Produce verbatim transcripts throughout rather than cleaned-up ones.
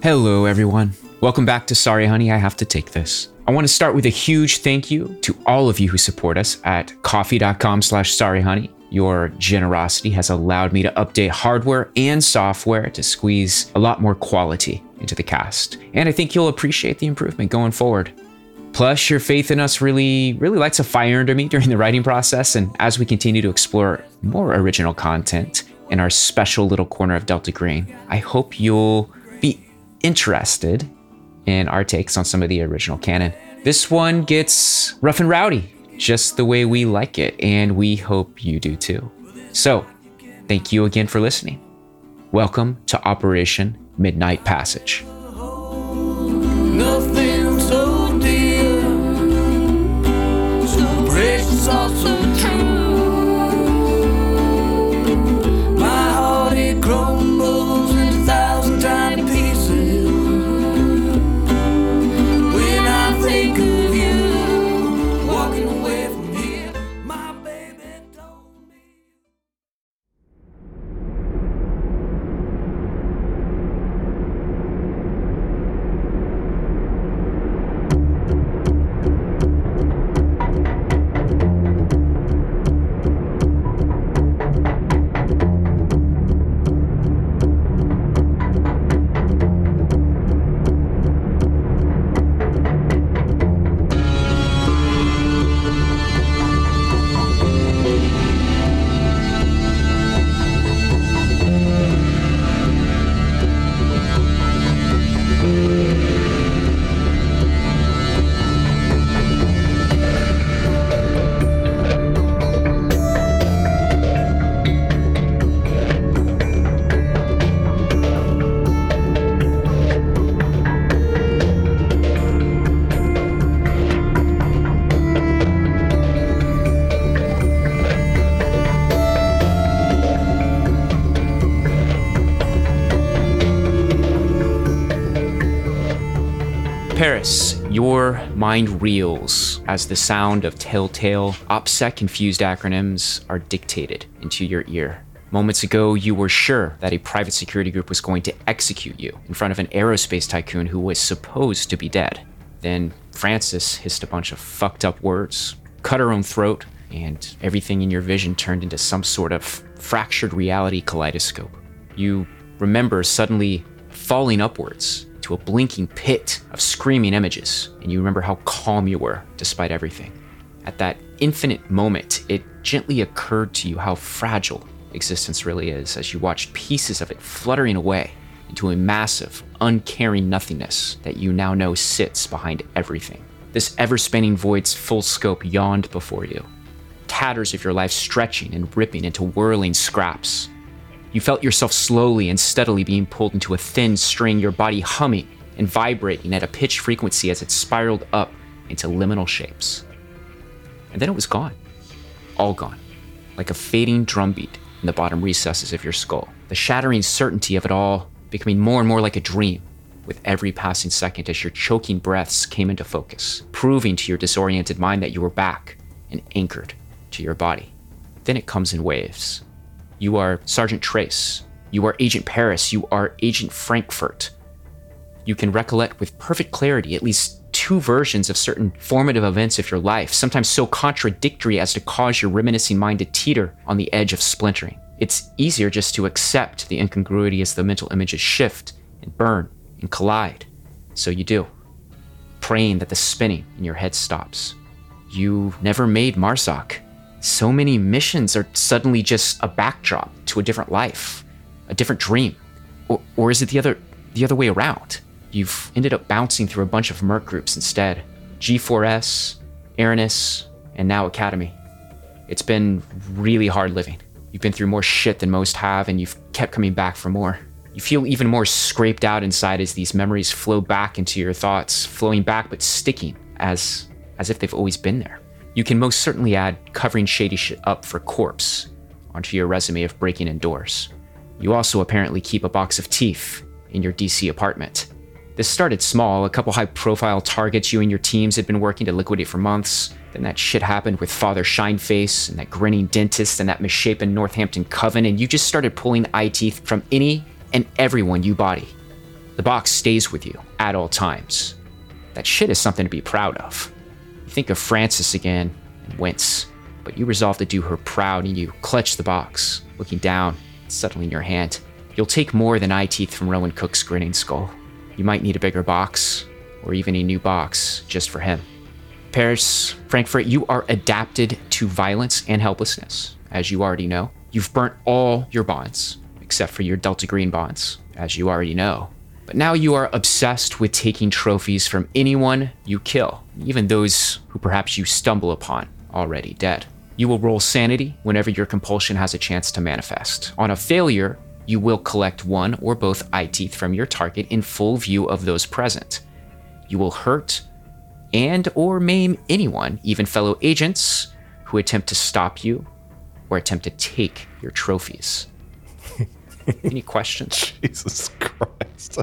Hello everyone. Welcome back to Sorry Honey, I Have to Take This. I want to start with a huge thank you to all of you who support us at coffee.com slash sorryhoney. Your generosity has allowed me to update hardware and software to squeeze a lot more quality into the cast. And I think you'll appreciate the improvement going forward. Plus, your faith in us really, really lights a fire under me during the writing process. And as we continue to explore more original content in our special little corner of Delta Green, I hope you'll be interested in our takes on some of the original canon. This one gets rough and rowdy, just the way we like it, and we hope you do too. So, thank you again for listening. Welcome to Operation Midnight Passage. Nothing so dear, so precious, also true. My heart, it crumbles into a thousand tiny pieces when I think of you walking away from here. My baby told me. Paris, your mind reels as the sound of telltale, OPSEC-confused acronyms are dictated into your ear. Moments ago, you were sure that a private security group was going to execute you in front of an aerospace tycoon who was supposed to be dead. Then Frances hissed a bunch of fucked up words, cut her own throat, and everything in your vision turned into some sort of fractured reality kaleidoscope. You remember suddenly falling upwards to a blinking pit of screaming images, and you remember how calm you were despite everything. At that infinite moment, it gently occurred to you how fragile existence really is as you watched pieces of it fluttering away into a massive, uncaring nothingness that you now know sits behind everything. This ever-spanning void's full scope yawned before you, tatters of your life stretching and ripping into whirling scraps. You felt yourself slowly and steadily being pulled into a thin string, your body humming and vibrating at a pitch frequency as it spiraled up into liminal shapes. And then it was gone. All gone. Like a fading drumbeat in the bottom recesses of your skull. The shattering certainty of it all becoming more and more like a dream with every passing second as your choking breaths came into focus, proving to your disoriented mind that you were back and anchored to your body. Then it comes in waves. You are Sergeant Trace. You are Agent Paris. You are Agent Frankfurt. You can recollect with perfect clarity at least two versions of certain formative events of your life, sometimes so contradictory as to cause your reminiscing mind to teeter on the edge of splintering. It's easier just to accept the incongruity as the mental images shift and burn and collide. So you do, praying that the spinning in your head stops. You never made Marsoc. So many missions are suddenly just a backdrop to a different life, a different dream. Or, or is it the other the other way around? You've ended up bouncing through a bunch of merc groups instead. G four S, Aranis, and now Academy. It's been really hard living. You've been through more shit than most have, and you've kept coming back for more. You feel even more scraped out inside as these memories flow back into your thoughts, flowing back but sticking as, as if they've always been there. You can most certainly add covering shady shit up for Corpse onto your resume of breaking in doors. You also apparently keep a box of teeth in your D C apartment. This started small, a couple high-profile targets you and your teams had been working to liquidate for months. Then that shit happened with Father Shineface and that grinning dentist and that misshapen Northampton coven, and you just started pulling eye teeth from any and everyone you body. The box stays with you at all times. That shit is something to be proud of. You think of Frances again and wince, but you resolve to do her proud and you clutch the box, looking down, settling your hand. You'll take more than eye teeth from Rowan Cook's grinning skull. You might need a bigger box, or even a new box just for him. Paris, Frankfurt, you are adapted to violence and helplessness, as you already know. You've burnt all your bonds, except for your Delta Green bonds, as you already know. But now you are obsessed with taking trophies from anyone you kill, even those who perhaps you stumble upon already dead. You will roll sanity whenever your compulsion has a chance to manifest. On a failure, you will collect one or both eye teeth from your target in full view of those present. You will hurt and or maim anyone, even fellow agents, who attempt to stop you or attempt to take your trophies. Any questions? Jesus Christ.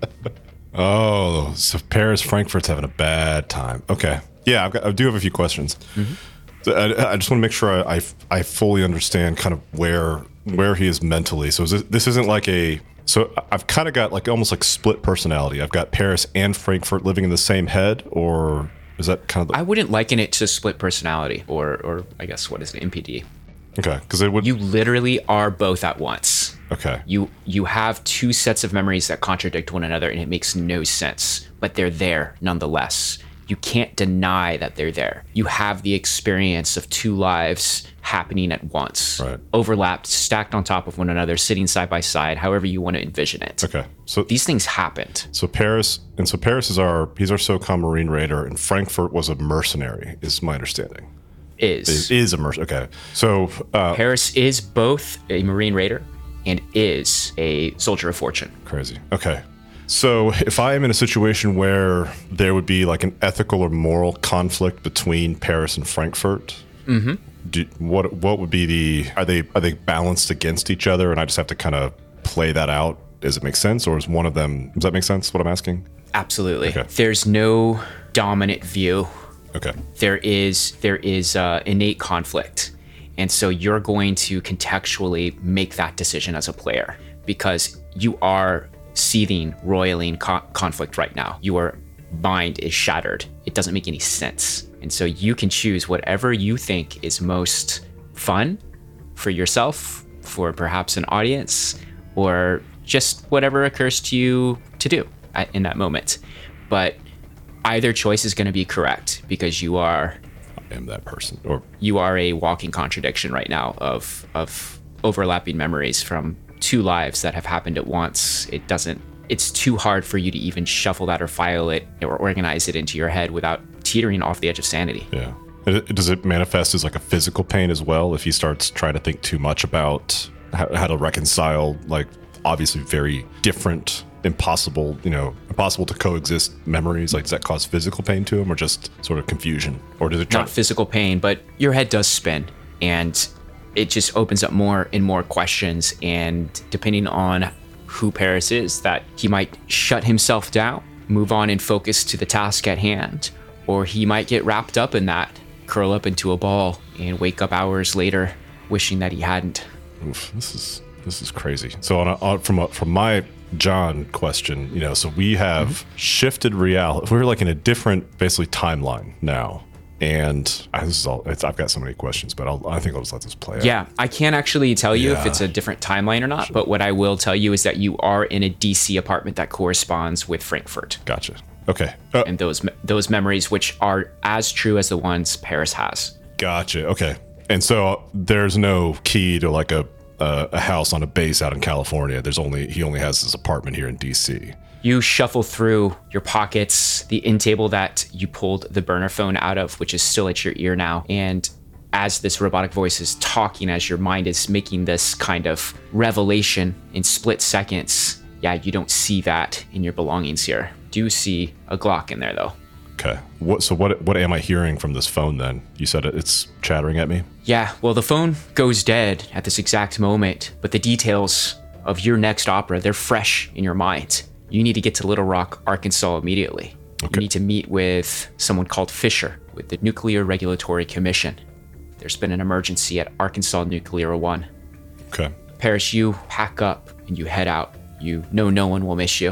Oh, so Paris, Frankfurt's having a bad time. Okay. Yeah, I've got, I do have a few questions. Mm-hmm. So I, I just want to make sure I, I, I fully understand kind of where where he is mentally. So is this, this isn't like a... So I've kind of got like almost like split personality. I've got Paris and Frankfurt living in the same head, or is that kind of the... I wouldn't liken it to split personality, or, or I guess what is it, M P D? Okay, because it would... You literally are both at once. Okay. You you have two sets of memories that contradict one another, and it makes no sense, but they're there nonetheless. You can't deny that they're there. You have the experience of two lives happening at once, right, overlapped, stacked on top of one another, sitting side by side, however you want to envision it. Okay. So these things happened. So Paris, and so Paris is our, he's our SOCOM Marine Raider, and Frankfurt was a mercenary, is my understanding. Is. Is, is a mercenary. Okay. So uh, Paris is both a Marine Raider and is a soldier of fortune. Crazy. Okay. So if I am in a situation where there would be like an ethical or moral conflict between Paris and Frankfurt, mm-hmm. do, what what would be the, are they are they balanced against each other and I just have to kind of play that out? Does it make sense? Or is one of them, does that make sense what I'm asking? Absolutely. Okay. There's no dominant view. Okay. There is, there is uh, innate conflict. And so you're going to contextually make that decision as a player because you are seething, roiling co- conflict right now. Your mind is shattered. It doesn't make any sense. And so you can choose whatever you think is most fun for yourself, for perhaps an audience, or just whatever occurs to you to do at, in that moment. But either choice is going to be correct because you are... I am that person. Or you are a walking contradiction right now of of overlapping memories from two lives that have happened at once. It doesn't, it's too hard for you to even shuffle that or file it or organize it into your head without teetering off the edge of sanity. Yeah. Does it manifest as like a physical pain as well if he starts trying to think too much about how, how to reconcile like obviously very different, impossible, you know, impossible to coexist memories? Like, does that cause physical pain to him or just sort of confusion? Or does it try- Not physical pain, but your head does spin and it just opens up more and more questions. And depending on who Paris is, that he might shut himself down, move on and focus to the task at hand, or he might get wrapped up in that, curl up into a ball and wake up hours later wishing that he hadn't. Oof, this is this is crazy. So on, a, on from a, from my John question, you know, so we have mm-hmm. shifted reality. We're like in a different, basically, timeline now. And I, this is all, it's, I've got so many questions, but I'll, I think I'll just let this play out. Yeah, I can't actually tell you yeah. if it's a different timeline or not, sure. But what I will tell you is that you are in a D C apartment that corresponds with Frankfurt. Gotcha. Okay. Uh, and those those memories, which are as true as the ones Paris has. Gotcha. Okay. And so there's no key to like a uh, a house on a base out in California. There's only, he only has his apartment here in D C. You shuffle through your pockets, the end table that you pulled the burner phone out of, which is still at your ear now. And as this robotic voice is talking, as your mind is making this kind of revelation in split seconds, yeah, you don't see that in your belongings here. Do see a Glock in there though. Okay. What? So what? What am I hearing from this phone then? You said it, it's chattering at me? Yeah. Well, the phone goes dead at this exact moment, but the details of your next opera, they're fresh in your mind. You need to get to Little Rock, Arkansas immediately. Okay. You need to meet with someone called Fisher with the Nuclear Regulatory Commission. There's been an emergency at Arkansas Nuclear One. Okay. Paris, you pack up and you head out. You know no one will miss you.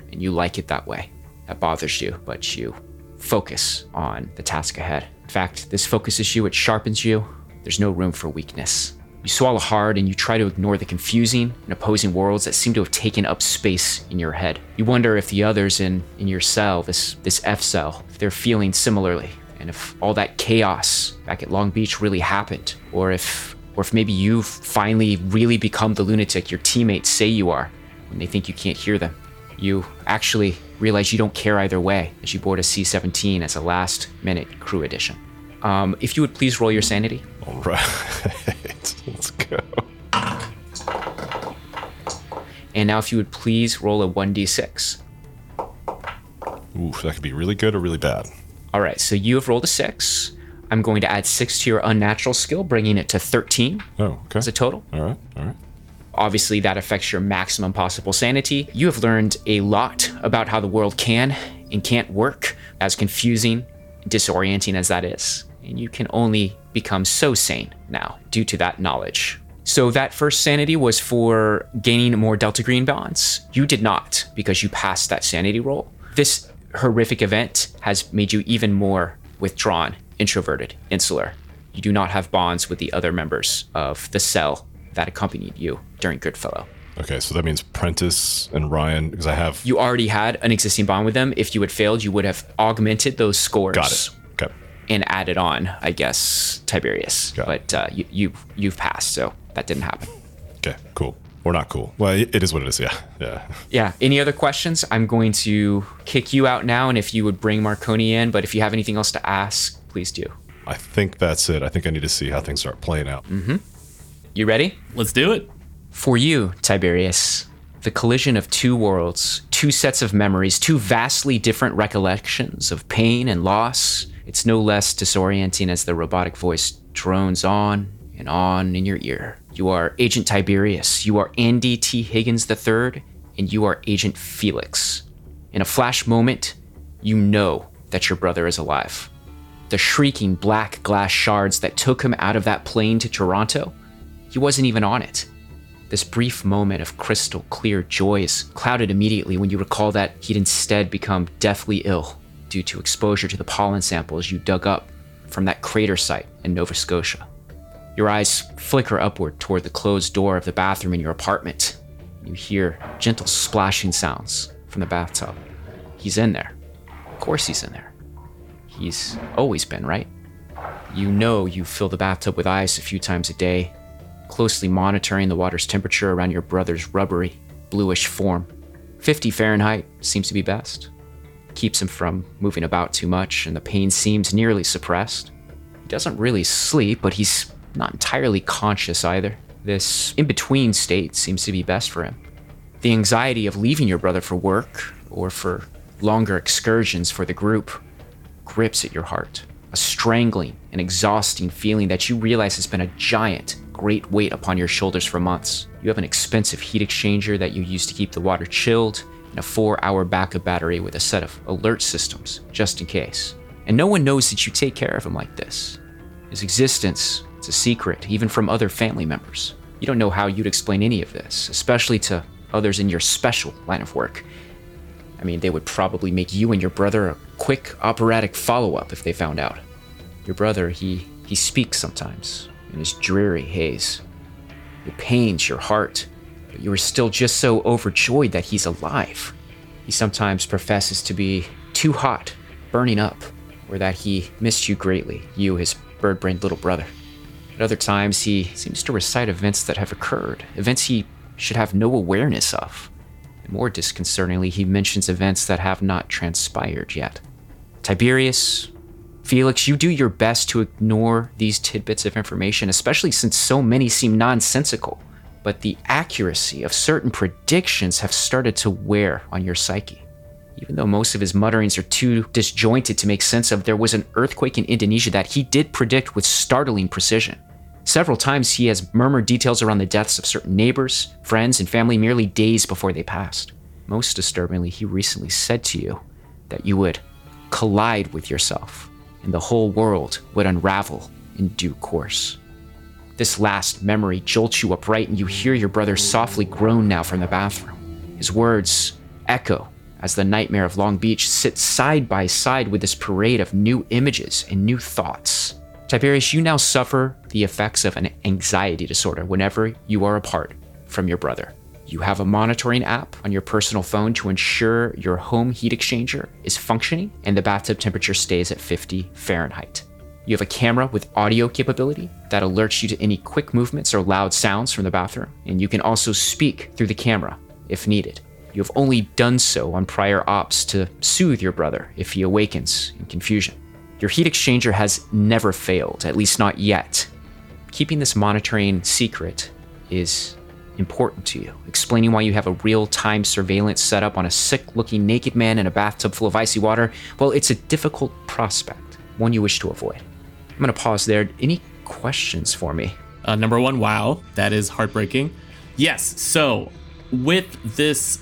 and you like it that way. That bothers you, but you focus on the task ahead. In fact, this focuses you, it sharpens you. There's no room for weakness. You swallow hard and you try to ignore the confusing and opposing worlds that seem to have taken up space in your head. You wonder if the others in, in your cell, this, this F cell, if they're feeling similarly, and if all that chaos back at Long Beach really happened, or if, or if maybe you've finally really become the lunatic your teammates say you are when they think you can't hear them. You actually realize you don't care either way as you board a C seventeen as a last-minute crew addition. Um, if you would please roll your sanity. All right. Let's go. And now if you would please roll a one d six. Ooh, that could be really good or really bad. All right, so you have rolled a six. I'm going to add six to your unnatural skill, bringing it to thirteen Oh, okay. as a total. All right, all right. Obviously, that affects your maximum possible sanity. You have learned a lot about how the world can and can't work, as confusing, disorienting as that is. And you can only become so sane now due to that knowledge. So that first sanity was for gaining more Delta Green bonds. You did not, because you passed that sanity roll. This horrific event has made you even more withdrawn, introverted, insular. You do not have bonds with the other members of the cell that accompanied you during Goodfellow. Okay, so that means Prentice and Ryan, because I have... You already had an existing bond with them. If you had failed, you would have augmented those scores. Got it. Okay. And added on, I guess, Tiberius. Got it. But uh, you, you, you've passed, so that didn't happen. Okay, cool. Or not cool. Well, it it is what it is, yeah. Yeah. Yeah. Any other questions? I'm going to kick you out now, and if you would bring Marconi in, but if you have anything else to ask, please do. I think that's it. I think I need to see how things start playing out. Mm-hmm. You ready? Let's do it. For you, Tiberius, the collision of two worlds, two sets of memories, two vastly different recollections of pain and loss, it's no less disorienting as the robotic voice drones on and on in your ear. You are Agent Tiberius, you are Andy T. Higgins the third, and you are Agent Felix. In a flash moment, you know that your brother is alive. The shrieking black glass shards that took him out of that plane to Toronto, he wasn't even on it. This brief moment of crystal clear joy is clouded immediately when you recall that he'd instead become deathly ill due to exposure to the pollen samples you dug up from that crater site in Nova Scotia. Your eyes flicker upward toward the closed door of the bathroom in your apartment. You hear gentle splashing sounds from the bathtub. He's in there. Of course he's in there. He's always been, right? You know you fill the bathtub with ice a few times a day, closely monitoring the water's temperature around your brother's rubbery, bluish form. fifty Fahrenheit seems to be best. Keeps him from moving about too much, and the pain seems nearly suppressed. He doesn't really sleep, but he's not entirely conscious either. This in-between state seems to be best for him. The anxiety of leaving your brother for work, or for longer excursions for the group, grips at your heart. A strangling and exhausting feeling that you realize has been a giant, great weight upon your shoulders for months. You have an expensive heat exchanger that you use to keep the water chilled, and a four-hour backup battery with a set of alert systems, just in case. And no one knows that you take care of him like this. His existence, it's a secret, even from other family members. You don't know how you'd explain any of this, especially to others in your special line of work. I mean, they would probably make you and your brother a quick operatic follow-up if they found out. Your brother, he, he speaks sometimes in his dreary haze. It pains your heart, but you are still just so overjoyed that he's alive. He sometimes professes to be too hot, burning up, or that he missed you greatly, you, his bird-brained little brother. At other times, he seems to recite events that have occurred, events he should have no awareness of. And more disconcertingly, he mentions events that have not transpired yet. Tiberius, Felix, you do your best to ignore these tidbits of information, especially since so many seem nonsensical. But the accuracy of certain predictions have started to wear on your psyche. Even though most of his mutterings are too disjointed to make sense of, there was an earthquake in Indonesia that he did predict with startling precision. Several times he has murmured details around the deaths of certain neighbors, friends, and family merely days before they passed. Most disturbingly, he recently said to you that you would collide with yourself, and the whole world would unravel in due course. This last memory jolts you upright, and you hear your brother softly groan now from the bathroom. His words echo as the nightmare of Long Beach sits side by side with this parade of new images and new thoughts. Tiberius, you now suffer the effects of an anxiety disorder whenever you are apart from your brother. You have a monitoring app on your personal phone to ensure your home heat exchanger is functioning and the bathtub temperature stays at fifty Fahrenheit. You have a camera with audio capability that alerts you to any quick movements or loud sounds from the bathroom, and you can also speak through the camera if needed. You have only done so on prior ops to soothe your brother if he awakens in confusion. Your heat exchanger has never failed, at least not yet. Keeping this monitoring secret is important to you. Explaining why you have a real-time surveillance setup on a sick-looking naked man in a bathtub full of icy water, well, it's a difficult prospect, one you wish to avoid. I'm gonna pause there. Any questions for me? Uh, number one, wow, that is heartbreaking. Yes, so with this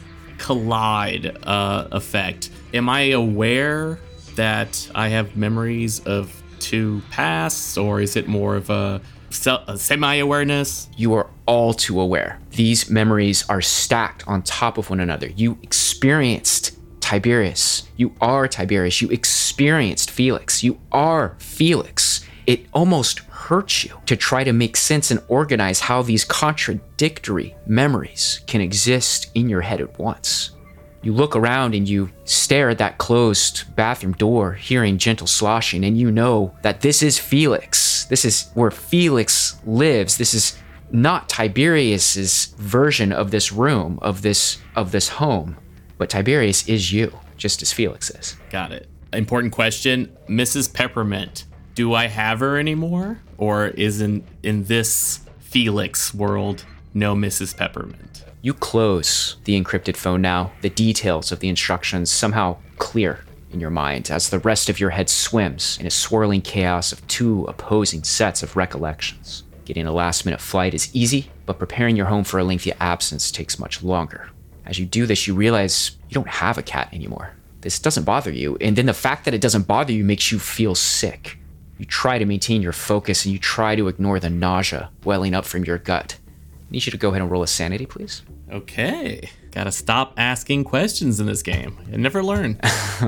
collide uh, effect, am I aware that I have memories of two pasts, or is it more of a, a semi-awareness? You are all too aware. These memories are stacked on top of one another. You experienced Tiberius. You are Tiberius. You experienced Felix. You are Felix. It almost hurts you to try to make sense and organize how these contradictory memories can exist in your head at once. You look around and you stare at that closed bathroom door, hearing gentle sloshing, and you know that this is Felix. This is where Felix lives. This is not Tiberius's version of this room, of this of this home, but Tiberius is you, just as Felix is. Got it. Important question, Missus Peppermint. Do I have her anymore, or isn't in this Felix world no Missus Peppermint? You close the encrypted phone now. The details of the instructions somehow clear in your mind as the rest of your head swims in a swirling chaos of two opposing sets of recollections. Getting a last-minute flight is easy, but preparing your home for a lengthy absence takes much longer. As you do this, you realize you don't have a cat anymore. This doesn't bother you, and then the fact that it doesn't bother you makes you feel sick. You try to maintain your focus, and you try to ignore the nausea welling up from your gut. I need you to go ahead and roll a sanity, please. Okay. Gotta stop asking questions in this game. I never learn.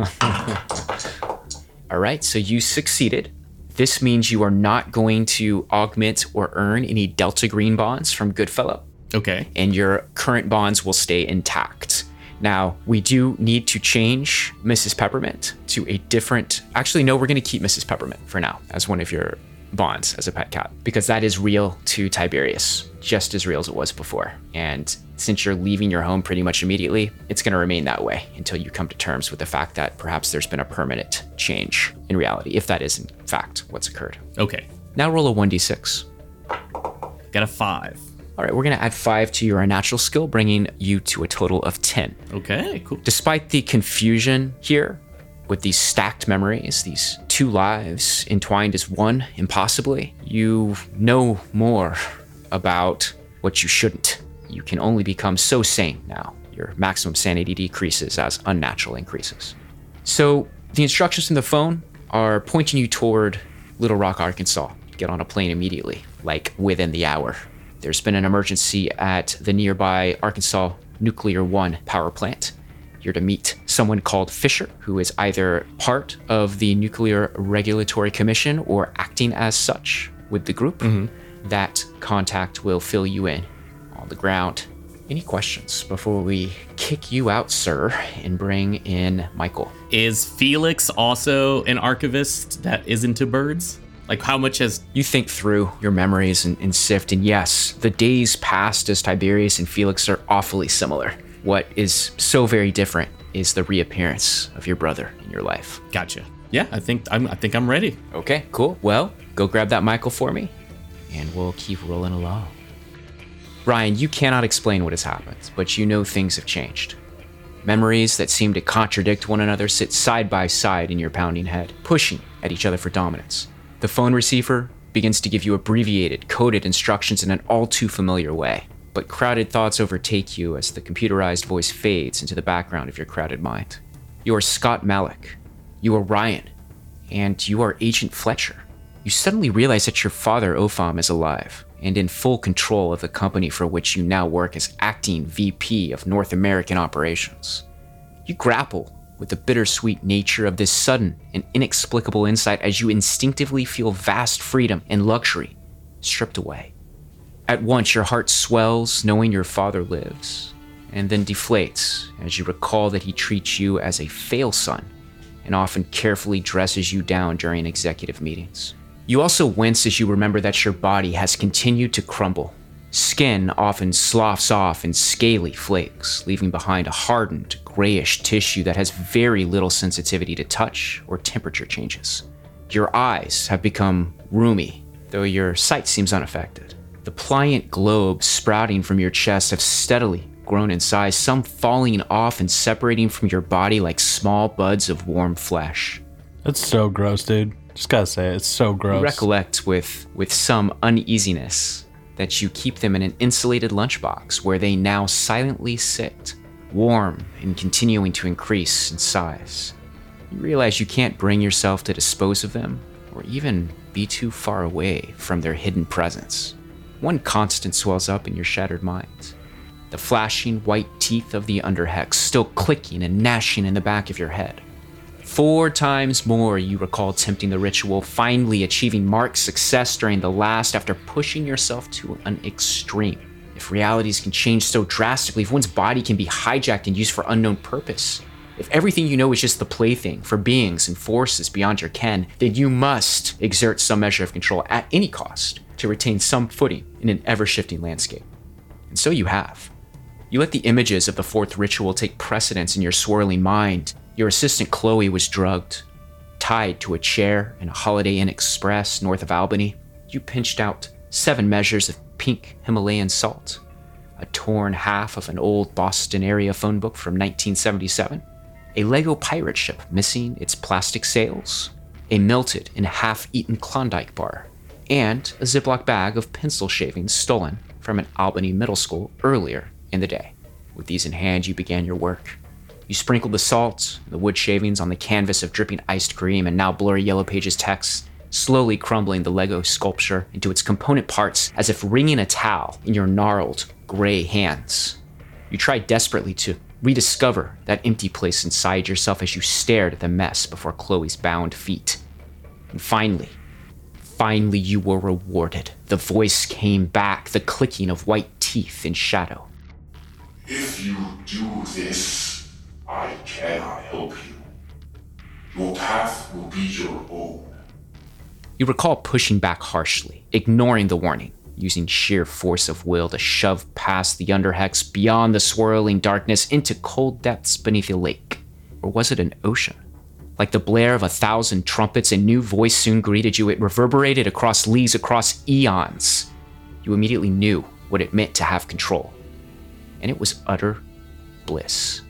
All right, so you succeeded. This means you are not going to augment or earn any Delta Green bonds from Goodfellow. Okay. And your current bonds will stay intact. Now, we do need to change Missus Peppermint to a different... Actually, no, we're going to keep Missus Peppermint for now as one of your bonds as a pet cat, because that is real to Tiberius, just as real as it was before. And since you're leaving your home pretty much immediately, it's going to remain that way until you come to terms with the fact that perhaps there's been a permanent change in reality, if that is in fact what's occurred. Okay. Now roll a one d six. Got a five. All right, we're going to add five to your unnatural skill, bringing you to a total of ten. Okay, cool. Despite the confusion here with these stacked memories, these two lives entwined as one impossibly, you know more about what you shouldn't. You can only become so sane now. Your maximum sanity decreases as unnatural increases. So the instructions from the phone are pointing you toward Little Rock, Arkansas. Get on a plane immediately, like within the hour. There's been an emergency at the nearby Arkansas Nuclear One power plant. You're to meet someone called Fisher, who is either part of the Nuclear Regulatory Commission or acting as such with the group. Mm-hmm. That contact will fill you in on the ground. Any questions before we kick you out, sir, and bring in Michael? Is Felix also an archivist that is into birds? Like, how much has... You think through your memories and, and sift, and yes, the days past as Tiberius and Felix are awfully similar. What is so very different is the reappearance of your brother in your life. Gotcha. Yeah, I think I'm, I think I'm ready. Okay, cool. Well, go grab that Michael for me, and we'll keep rolling along. Ryan, you cannot explain what has happened, but you know things have changed. Memories that seem to contradict one another sit side by side in your pounding head, pushing at each other for dominance. The phone receiver begins to give you abbreviated, coded instructions in an all too familiar way, but crowded thoughts overtake you as the computerized voice fades into the background of your crowded mind. You are Scott Malik. You are Ryan. And you are Agent Fletcher. You suddenly realize that your father, Opham, is alive and in full control of the company for which you now work as acting V P of North American Operations. You grapple with the bittersweet nature of this sudden and inexplicable insight as you instinctively feel vast freedom and luxury stripped away. At once, your heart swells knowing your father lives, and then deflates as you recall that he treats you as a fail son and often carefully dresses you down during executive meetings. You also wince as you remember that your body has continued to crumble. Skin often sloughs off in scaly flakes, leaving behind a hardened, grayish tissue that has very little sensitivity to touch or temperature changes. Your eyes have become rheumy, though your sight seems unaffected. The pliant globes sprouting from your chest have steadily grown in size, some falling off and separating from your body like small buds of warm flesh. That's so gross, dude. Just gotta say, it's so gross. You recollect with, with some uneasiness that you keep them in an insulated lunchbox where they now silently sit, warm and continuing to increase in size. You realize you can't bring yourself to dispose of them or even be too far away from their hidden presence. One constant swells up in your shattered mind. The flashing white teeth of the Underhex still clicking and gnashing in the back of your head. Four times more you recall attempting the ritual, finally achieving marked success during the last after pushing yourself to an extreme. If realities can change so drastically, if one's body can be hijacked and used for unknown purpose, if everything you know is just the plaything for beings and forces beyond your ken, then you must exert some measure of control at any cost to retain some footing in an ever-shifting landscape. And so you have. You let the images of the fourth ritual take precedence in your swirling mind. Your assistant Chloe was drugged, tied to a chair in a Holiday Inn Express north of Albany. You pinched out seven measures of pink Himalayan salt, a torn half of an old Boston area phone book from nineteen seventy-seven, a Lego pirate ship missing its plastic sails, a melted and half-eaten Klondike bar, and a Ziploc bag of pencil shavings stolen from an Albany middle school earlier in the day. With these in hand, you began your work. You sprinkled the salt and the wood shavings on the canvas of dripping iced cream and now blurry Yellow Pages text, slowly crumbling the Lego sculpture into its component parts as if wringing a towel in your gnarled, gray hands. You tried desperately to rediscover that empty place inside yourself as you stared at the mess before Chloe's bound feet. And finally, finally you were rewarded. The voice came back, the clicking of white teeth in shadow. If you do this, I cannot help you. Your path will be your own. You recall pushing back harshly, ignoring the warning, using sheer force of will to shove past the Underhex beyond the swirling darkness into cold depths beneath a lake. Or was it an ocean? Like the blare of a thousand trumpets, a new voice soon greeted you. It reverberated across leagues, across eons. You immediately knew what it meant to have control. And it was utter bliss.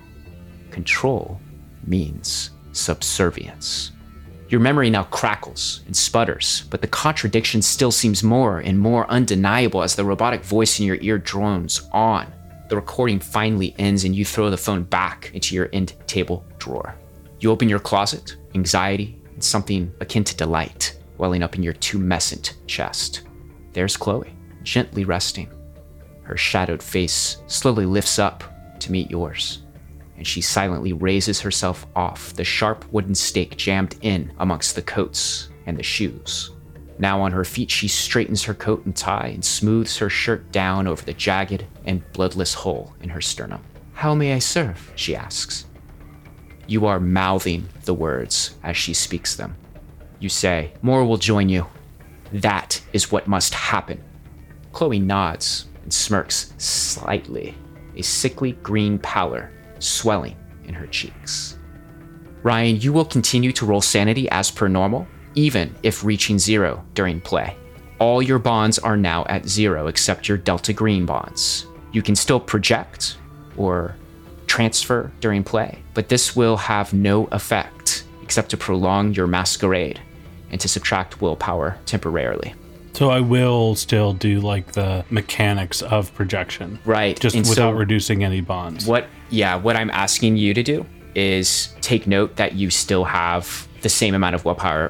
Control means subservience. Your memory now crackles and sputters, but the contradiction still seems more and more undeniable as the robotic voice in your ear drones on. The recording finally ends and you throw the phone back into your end table drawer. You open your closet, anxiety and something akin to delight welling up in your tumescent chest. There's Chloe, gently resting. Her shadowed face slowly lifts up to meet yours, and she silently raises herself off the sharp wooden stake jammed in amongst the coats and the shoes. Now on her feet, she straightens her coat and tie and smooths her shirt down over the jagged and bloodless hole in her sternum. "How may I serve?" she asks. You are mouthing the words as she speaks them. You say, "More will join you. That is what must happen." Chloe nods and smirks slightly, a sickly green pallor swelling in her cheeks. Ryan, you will continue to roll sanity as per normal, even if reaching zero during play. All your bonds are now at zero except your Delta Green bonds. You can still project or transfer during play, but this will have no effect except to prolong your masquerade and to subtract willpower temporarily. So I will still do like the mechanics of projection. Right. Just and without so reducing any bonds. What, yeah, what I'm asking you to do is take note that you still have the same amount of willpower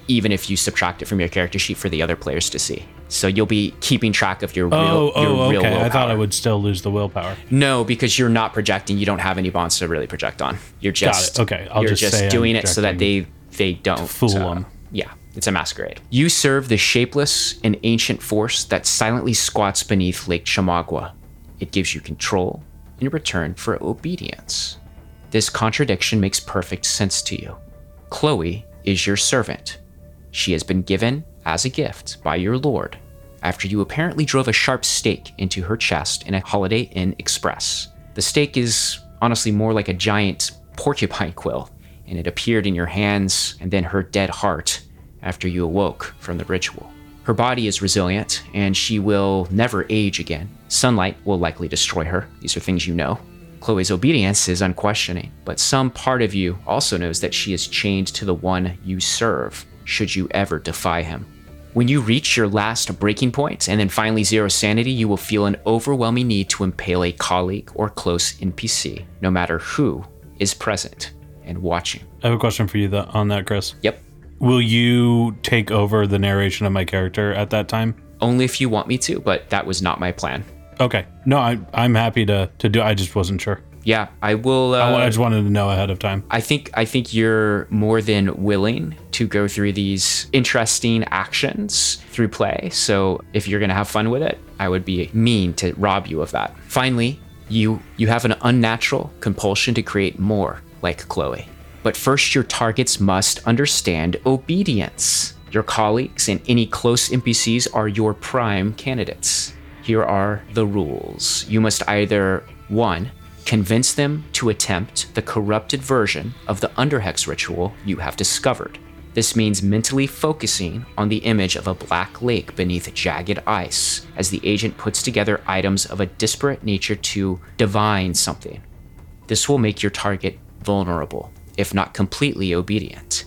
even if you subtract it from your character sheet for the other players to see. So you'll be keeping track of your real, Oh, your oh, real okay. willpower. I thought I would still lose the willpower. No, because you're not projecting. You don't have any bonds to really project on. You're just it. Okay, I'll you're just just say I'm doing it so that they projecting they don't fool uh, 'em. Yeah, it's a masquerade. You serve the shapeless and ancient force that silently squats beneath Lake Chamagua. It gives you control in return for obedience. This contradiction makes perfect sense to you. Chloe is your servant. She has been given as a gift by your lord after you apparently drove a sharp stake into her chest in a Holiday Inn Express. The stake is honestly more like a giant porcupine quill, and it appeared in your hands and then her dead heart after you awoke from the ritual. Her body is resilient, and she will never age again. Sunlight will likely destroy her. These are things you know. Chloe's obedience is unquestioning, but some part of you also knows that she is chained to the one you serve, should you ever defy him. When you reach your last breaking point and then finally zero sanity, you will feel an overwhelming need to impale a colleague or close N P C, no matter who is present and watching. I have a question for you th- on that, Chris. Yep. Will you take over the narration of my character at that time? Only if you want me to, but that was not my plan. Okay. No, I, I'm happy to, to do I just wasn't sure. Yeah, I will. Uh, I, wa- I just wanted to know ahead of time. I think I think you're more than willing to go through these interesting actions through play. So if you're gonna have fun with it, I would be mean to rob you of that. Finally, you you have an unnatural compulsion to create more like Chloe. But first, your targets must understand obedience. Your colleagues and any close N P Cs are your prime candidates. Here are the rules. You must either, one, convince them to attempt the corrupted version of the Underhex ritual you have discovered. This means mentally focusing on the image of a black lake beneath jagged ice as the agent puts together items of a disparate nature to divine something. This will make your target vulnerable, if not completely obedient.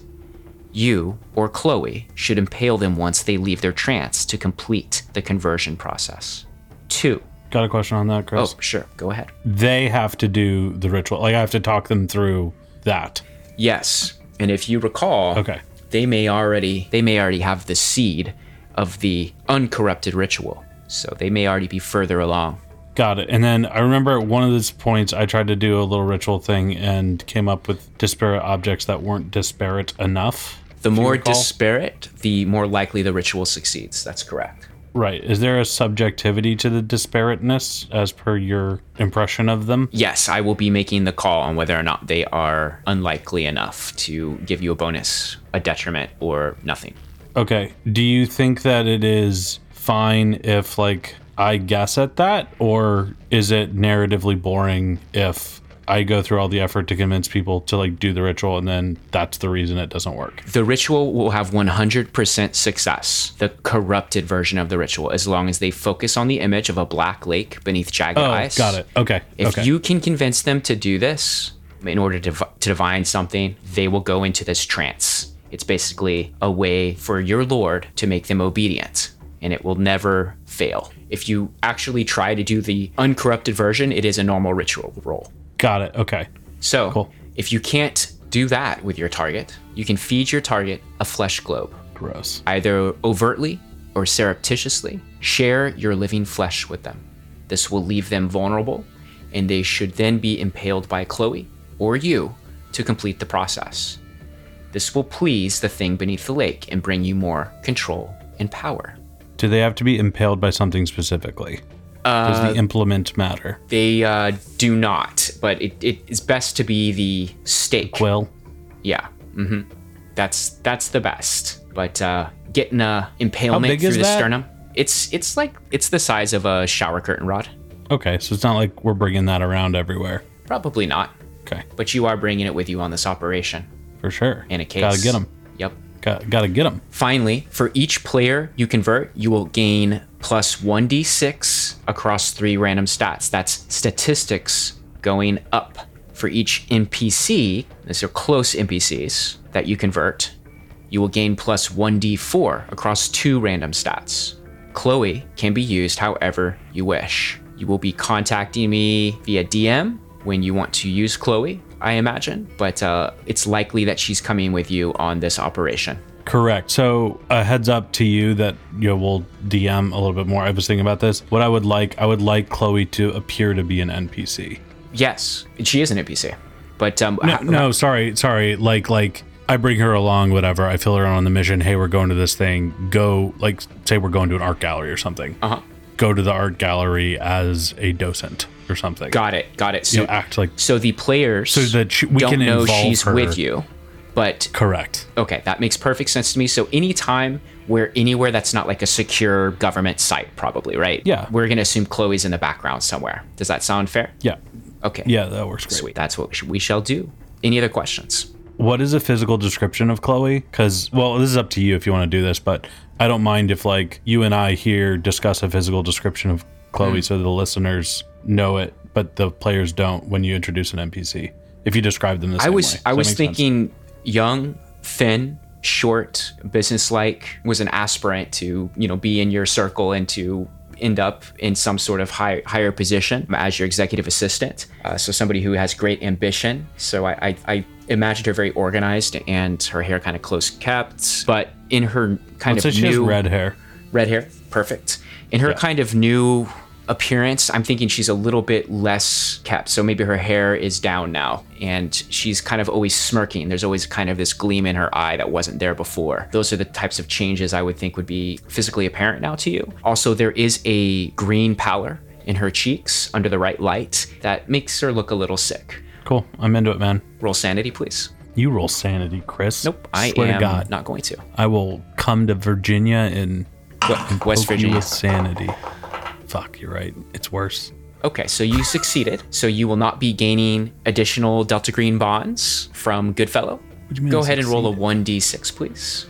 You, or Chloe, should impale them once they leave their trance to complete the conversion process. Two. Got a question on that, Chris? Oh, sure. Go ahead. They have to do the ritual. Like, I have to talk them through that. Yes. And if you recall, Okay. they may already they may already have the seed of the uncorrupted ritual. So they may already be further along. Got it. And then I remember at one of those points, I tried to do a little ritual thing and came up with disparate objects that weren't disparate enough. The if you more recall. disparate, the more likely the ritual succeeds. That's correct. Right. Is there a subjectivity to the disparateness as per your impression of them? Yes, I will be making the call on whether or not they are unlikely enough to give you a bonus, a detriment, or nothing. Okay. Do you think that it is fine if, like, I guess at that? Or is it narratively boring if I go through all the effort to convince people to, like, do the ritual and then that's the reason it doesn't work? The ritual will have one hundred percent success, the corrupted version of the ritual, as long as they focus on the image of a black lake beneath jagged Oh, ice. got it. Okay. If okay. you can convince them to do this in order to, to divine something, they will go into this trance. It's basically a way for your lord to make them obedient, and it will never fail. If you actually try to do the uncorrupted version, it is a normal ritual roll. Got it. Okay. So, Cool. if you can't do that with your target, you can feed your target a flesh globe. Gross. Either overtly or surreptitiously, share your living flesh with them. This will leave them vulnerable, and they should then be impaled by Chloe or you to complete the process. This will please the thing beneath the lake and bring you more control and power. Do they have to be impaled by something specifically? Does the implement matter? They uh, do not, but it, it is best to be the stake. Quill? Yeah. Mm-hmm. That's that's the best. But uh, getting a impalement big through is the that? sternum, it's it's like it's the size of a shower curtain rod. Okay, so it's not like we're bringing that around everywhere. Probably not, Okay, but you are bringing it with you on this operation for sure. in a case. Gotta get them. Yep. Got, gotta get them. Finally, for each player you convert, you will gain plus one d six across three random stats. That's statistics going up. For each N P C, these are close N P Cs that you convert, you will gain plus one d four across two random stats. Chloe can be used however you wish. You will be contacting me via D M when you want to use Chloe, I imagine, but uh, it's likely that she's coming with you on this operation. Correct. So a heads up to you that you know we'll D M a little bit more. I was thinking about this. What I would like, I would like Chloe to appear to be an N P C. Yes, she is an N P C. But um, No, ha- no, sorry, sorry. Like, like I bring her along, whatever. I fill her in on the mission. Hey, we're going to this thing. Go, like, say we're going to an art gallery or something. Uh huh. Go to the art gallery as a docent or something. Got it. Got it. You So know, act like so the players So that she- we don't can know involve she's her. with you, but correct. okay, that makes perfect sense to me. So anytime where anywhere that's not like a secure government site, probably, right? Yeah. We're gonna assume Chloe's in the background somewhere. Does that sound fair? Yeah, Okay. yeah, that works great. Sweet. That's what we shall do. Any other questions? What is a physical description of Chloe? Because, well, this is up to you if you want to do this, but I don't mind if, like, you and I here discuss a physical description of Chloe Mm. so the listeners know it, but the players don't when you introduce an N P C. If you describe them the same I was way. I Does was that make sense? thinking young, thin, short, businesslike, was an aspirant to, you know, be in your circle and to end up in some sort of high, higher position as your executive assistant. Uh, so somebody who has great ambition. So I, I, I imagined her very organized and her hair kind of close kept, but in her kind Let's of say she has new red hair. red hair, perfect. In her Yeah. kind of new appearance, I'm thinking she's a little bit less kept. So maybe her hair is down now and she's kind of always smirking. There's always kind of this gleam in her eye that wasn't there before. Those are the types of changes I would think would be physically apparent now to you. Also, there is a green pallor in her cheeks under the right light that makes her look a little sick. Cool. I'm into it, man. Roll sanity, please. You roll sanity, Chris. Nope, I Swear am to God. not going to. I will come to Virginia and West poke you Virginia. with sanity. Fuck, you're right. It's worse. Okay, so you succeeded. So you will not be gaining additional Delta Green bonds from Goodfellow. do you mean Go ahead and roll a succeeded? one d six, please.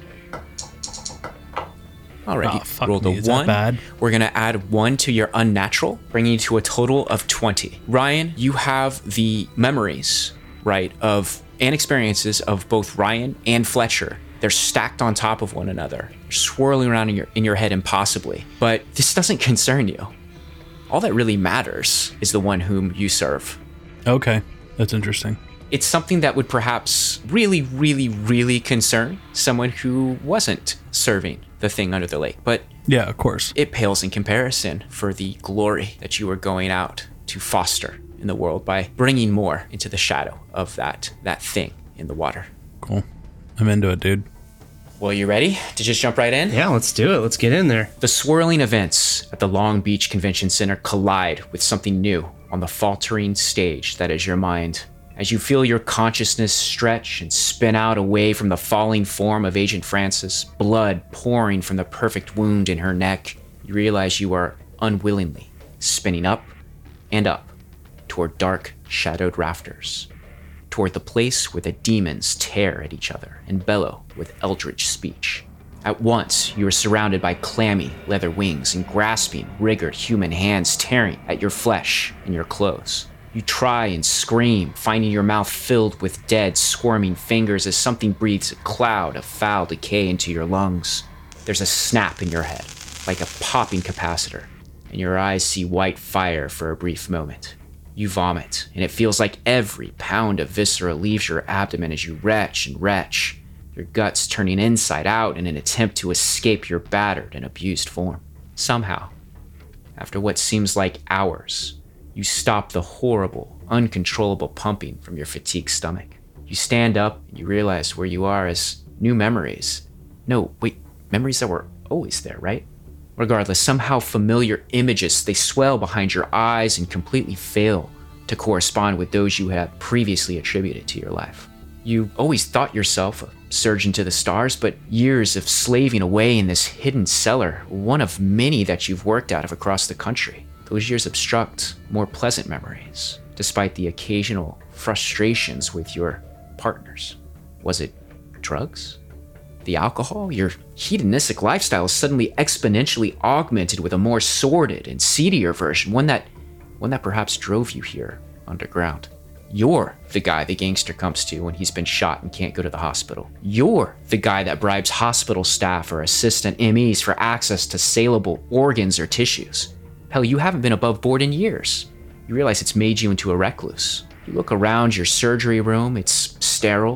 Alrighty, Oh, fuck rolled me, a is that one. bad? We're gonna add one to your unnatural, bringing you to a total of twenty. Ryan, you have the memories, right, of and experiences of both Ryan and Fletcher. They're stacked on top of one another, swirling around in your in your head impossibly. But this doesn't concern you. All that really matters is the one whom you serve. Okay, that's interesting. It's something that would perhaps really, really, really concern someone who wasn't serving the thing under the lake. But Yeah, of course. it pales in comparison for the glory that you are going out to foster in the world by bringing more into the shadow of that that thing in the water. Cool. I'm into it, dude. Well, you ready to just jump right in? Yeah, let's do it. Let's get in there. The swirling events at the Long Beach Convention Center collide with something new on the faltering stage that is your mind. As you feel your consciousness stretch and spin out away from the falling form of Agent Francis, blood pouring from the perfect wound in her neck, you realize you are unwillingly spinning up and up toward dark, shadowed rafters, toward the place where the demons tear at each other and bellow with eldritch speech. At once, you are surrounded by clammy leather wings and grasping, rigged human hands tearing at your flesh and your clothes. You try and scream, finding your mouth filled with dead, squirming fingers as something breathes a cloud of foul decay into your lungs. There's a snap in your head, like a popping capacitor, and your eyes see white fire for a brief moment. You vomit, and it feels like every pound of viscera leaves your abdomen as you retch and retch, your guts turning inside out in an attempt to escape your battered and abused form. Somehow, after what seems like hours, you stop the horrible, uncontrollable pumping from your fatigued stomach. You stand up and you realize where you are as new memories. No, wait, memories that were always there, right? Regardless, somehow familiar images, they swell behind your eyes and completely fail to correspond with those you had previously attributed to your life. You always thought yourself a surgeon to the stars, but years of slaving away in this hidden cellar, one of many that you've worked out of across the country. Those years obstruct more pleasant memories, despite the occasional frustrations with your partners. Was it drugs? The alcohol? Your hedonistic lifestyle is suddenly exponentially augmented with a more sordid and seedier version, one that, one that perhaps drove you here underground. You're the guy the gangster comes to when he's been shot and can't go to the hospital. You're the guy that bribes hospital staff or assistant M Es for access to saleable organs or tissues. Hell, you haven't been above board in years. You realize it's made you into a recluse. You look around your surgery room, it's sterile,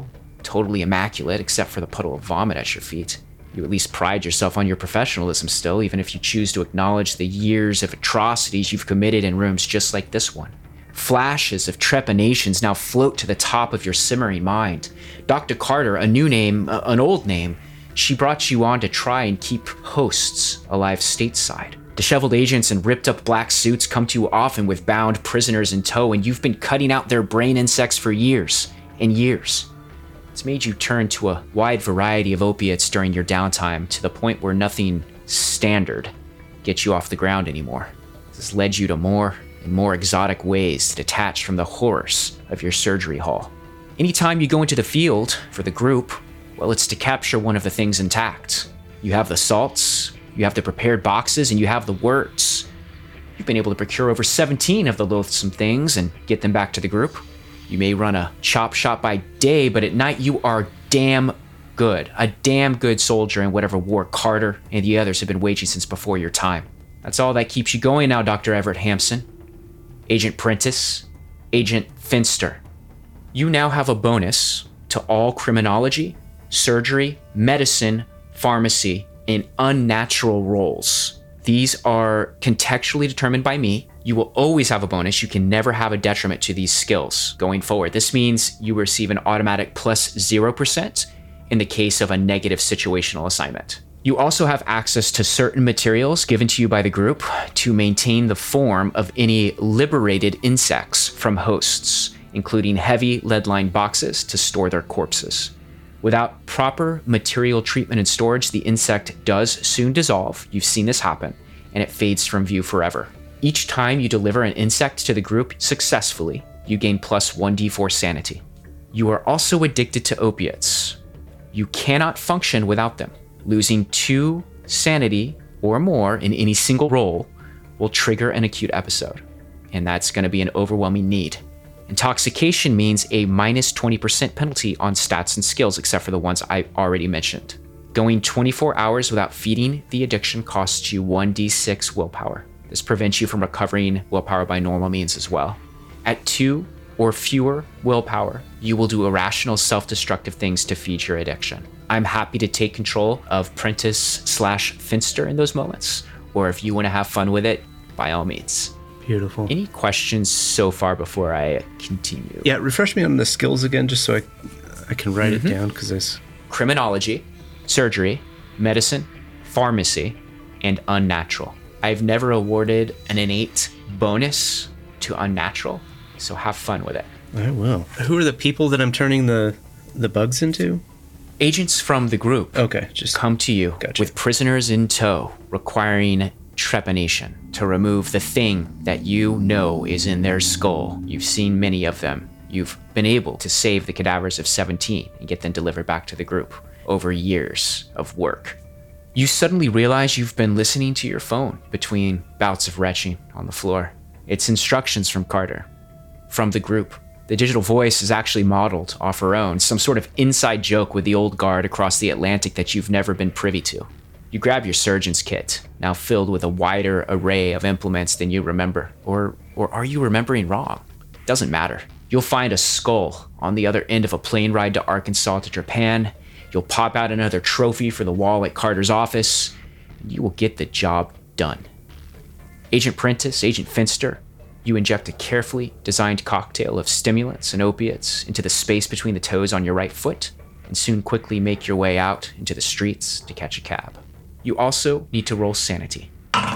totally immaculate except for the puddle of vomit at your feet. You at least pride yourself on your professionalism still, even if you choose to acknowledge the years of atrocities you've committed in rooms just like this one. Flashes of trepanations now float to the top of your simmering mind. Doctor Carter, a new name, uh, an old name, she brought you on to try and keep hosts alive stateside. Disheveled agents in ripped up black suits come to you often with bound prisoners in tow, and you've been cutting out their brain insects for years and years. It's made you turn to a wide variety of opiates during your downtime to the point where nothing standard gets you off the ground anymore. This has led you to more and more exotic ways to detach from the horrors of your surgery hall. Anytime you go into the field for the group, well, it's to capture one of the things intact. You have the salts, you have the prepared boxes, and you have the words. You've been able to procure over seventeen of the loathsome things and get them back to the group. You may run a chop shop by day, but at night you are damn good. A damn good soldier in whatever war Carter and the others have been waging since before your time. That's all that keeps you going now, Doctor Everett Hampson. Agent Prentice, Agent Finster. You now have a bonus to all criminology, surgery, medicine, pharmacy, and unnatural roles. These are contextually determined by me. You will always have a bonus. You can never have a detriment to these skills going forward. This means you receive an automatic plus zero percent in the case of a negative situational assignment. You also have access to certain materials given to you by the group to maintain the form of any liberated insects from hosts, including heavy lead-lined boxes to store their corpses. Without proper material treatment and storage, the insect does soon dissolve. You've seen this happen, and it fades from view forever. Each time you deliver an insect to the group successfully, you gain plus one d four sanity. You are also addicted to opiates. You cannot function without them. Losing two sanity or more in any single roll will trigger an acute episode, and that's going to be an overwhelming need. Intoxication means a minus twenty percent penalty on stats and skills, except for the ones I already mentioned. Going twenty-four hours without feeding the addiction costs you one d six willpower. This prevents you from recovering willpower by normal means as well. At two or fewer willpower, you will do irrational self-destructive things to feed your addiction. I'm happy to take control of Prentice slash Finster in those moments, or if you want to have fun with it, by all means. Beautiful. Any questions so far before I continue? Yeah, refresh me on the skills again, just so I I can write mm-hmm. it down, because I... Criminology, surgery, medicine, pharmacy, and unnatural. I've never awarded an innate bonus to unnatural, so have fun with it. I will. Who are the people that I'm turning the the bugs into? Agents from the group okay, just come to you gotcha. with prisoners in tow, requiring trepanation to remove the thing that you know is in their skull. You've seen many of them. You've been able to save the cadavers of seventeen and get them delivered back to the group over years of work. You suddenly realize you've been listening to your phone between bouts of retching on the floor. It's instructions from Carter, from the group. The digital voice is actually modeled off her own, some sort of inside joke with the old guard across the Atlantic that you've never been privy to. You grab your surgeon's kit, now filled with a wider array of implements than you remember. Or, or are you remembering wrong? Doesn't matter. You'll find a skull on the other end of a plane ride to Arkansas to Japan. You'll pop out another trophy for the wall at Carter's office, and you will get the job done. Agent Prentice, Agent Finster, you inject a carefully designed cocktail of stimulants and opiates into the space between the toes on your right foot, and soon quickly make your way out into the streets to catch a cab. You also need to roll sanity.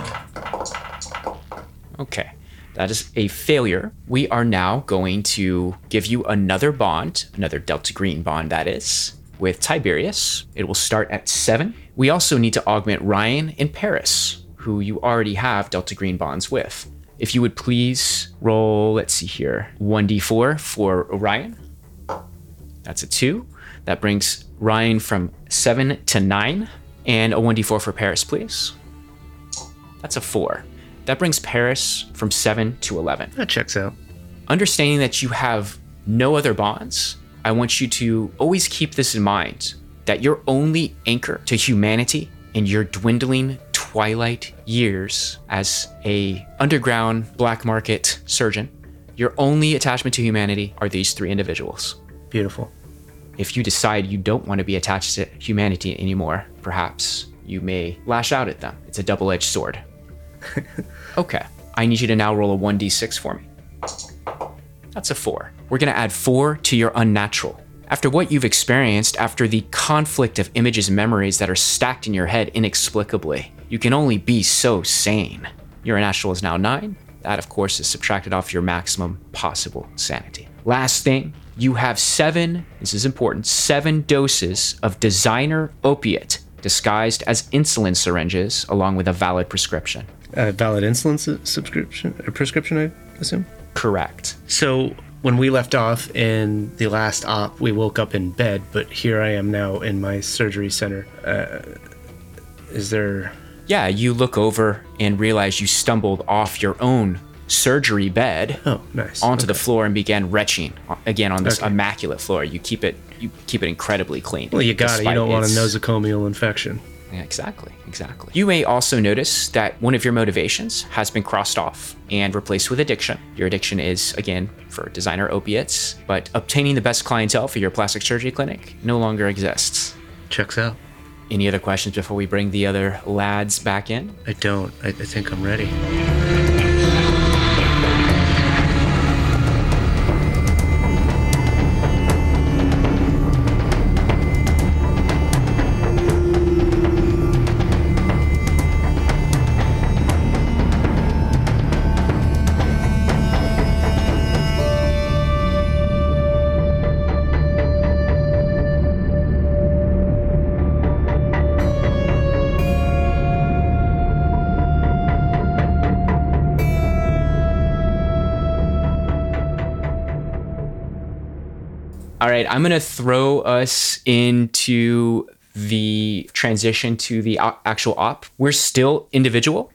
Okay, that is a failure. We are now going to give you another bond, another Delta Green bond that is, with Tiberius. It will start at seven. We also need to augment Ryan and Paris, who you already have Delta Green bonds with. If you would please roll, let's see here, one d four for Orion. That's a two. That brings Ryan from seven to nine. And a one d four for Paris, please. That's a four. That brings Paris from seven to eleven. That checks out. Understanding that you have no other bonds, I want you to always keep this in mind, that your only anchor to humanity in your dwindling twilight years as a underground black market surgeon, your only attachment to humanity are these three individuals. Beautiful. If you decide you don't want to be attached to humanity anymore, perhaps you may lash out at them. It's a double-edged sword. Okay, I need you to now roll a one d six for me. That's a four. We're gonna add four to your unnatural. After what you've experienced, after the conflict of images and memories that are stacked in your head inexplicably, you can only be so sane. Your unnatural is now nine. That, of course, is subtracted off your maximum possible sanity. Last thing, you have seven, this is important, seven doses of designer opiate disguised as insulin syringes along with a valid prescription. Uh, valid insulin su- subscription or prescription, I assume? Correct. So when we left off in the last op, we woke up in bed, but here I am now in my surgery center. Uh, is there... Yeah, you look over and realize you stumbled off your own surgery bed Oh, nice. onto Okay. the floor and began retching again on this Okay. immaculate floor. You keep it you keep it incredibly clean. Well, you got it. You despite don't want a its- nosocomial infection. Yeah, exactly, exactly. You may also notice that one of your motivations has been crossed off and replaced with addiction. Your addiction is, again, for designer opiates, but obtaining the best clientele for your plastic surgery clinic no longer exists. Checks out. Any other questions before we bring the other lads back in? I don't. I, I think I'm ready. All right, I'm going to throw us into the transition to the o- actual op. We're still individual.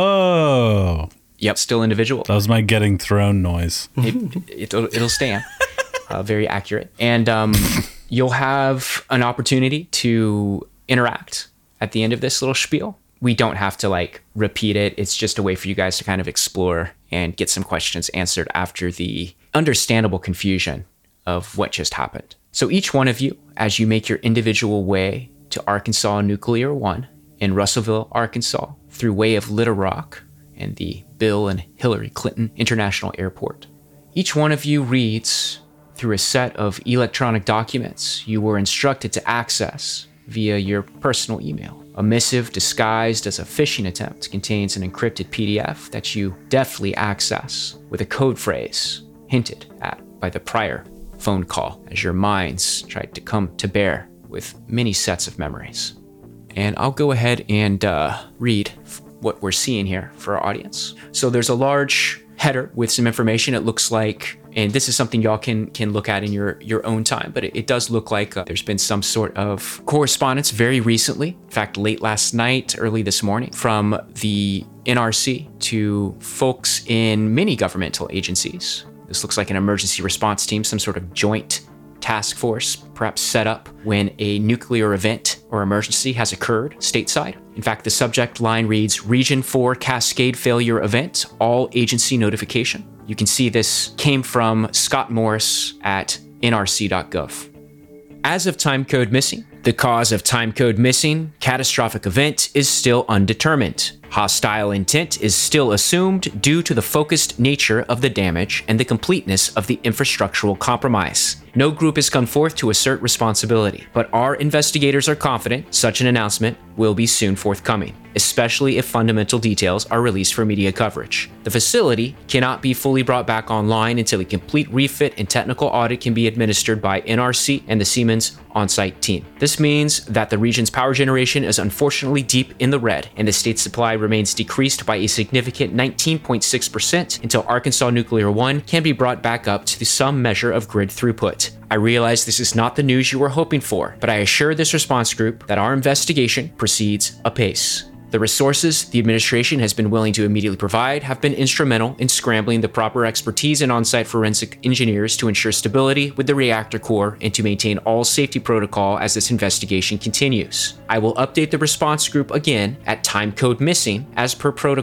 Whoa. Yep, still individual. That was my getting thrown noise. It, it'll, it'll stand. Uh, very accurate. And um, you'll have an opportunity to interact at the end of this little spiel. We don't have to like repeat it. It's just a way for you guys to kind of explore and get some questions answered after the understandable confusion of what just happened. So each one of you, as you make your individual way to Arkansas Nuclear One in Russellville, Arkansas, through way of Little Rock and the Bill and Hillary Clinton International Airport, each one of you reads through a set of electronic documents you were instructed to access via your personal email. A missive disguised as a phishing attempt contains an encrypted P D F that you deftly access with a code phrase hinted at by the prior phone call as your minds tried to come to bear with many sets of memories. And I'll go ahead and uh, read f- what we're seeing here for our audience. So there's a large header with some information. It looks like, and this is something y'all can can look at in your, your own time, but it, it does look like uh, there's been some sort of correspondence very recently, in fact, late last night, early this morning, from the N R C to folks in many governmental agencies. This looks like an emergency response team, some sort of joint task force, perhaps set up when a nuclear event or emergency has occurred stateside. In fact, the subject line reads, Region four Cascade Failure Event, all agency notification. You can see this came from Scott Morris at N R C dot gov. As of timecode missing, the cause of timecode missing, catastrophic event is still undetermined. Hostile intent is still assumed due to the focused nature of the damage and the completeness of the infrastructural compromise. No group has come forth to assert responsibility, but our investigators are confident such an announcement will be soon forthcoming, especially if fundamental details are released for media coverage. The facility cannot be fully brought back online until a complete refit and technical audit can be administered by N R C and the Siemens on-site team. This means that the region's power generation is unfortunately deep in the red, and the state's supply remains decreased by a significant nineteen point six percent until Arkansas Nuclear One can be brought back up to some measure of grid throughput. I realize this is not the news you were hoping for, but I assure this response group that our investigation proceeds apace. The resources the administration has been willing to immediately provide have been instrumental in scrambling the proper expertise and on-site forensic engineers to ensure stability with the reactor core and to maintain all safety protocol as this investigation continues. I will update the response group again at timecode missing as per protocol.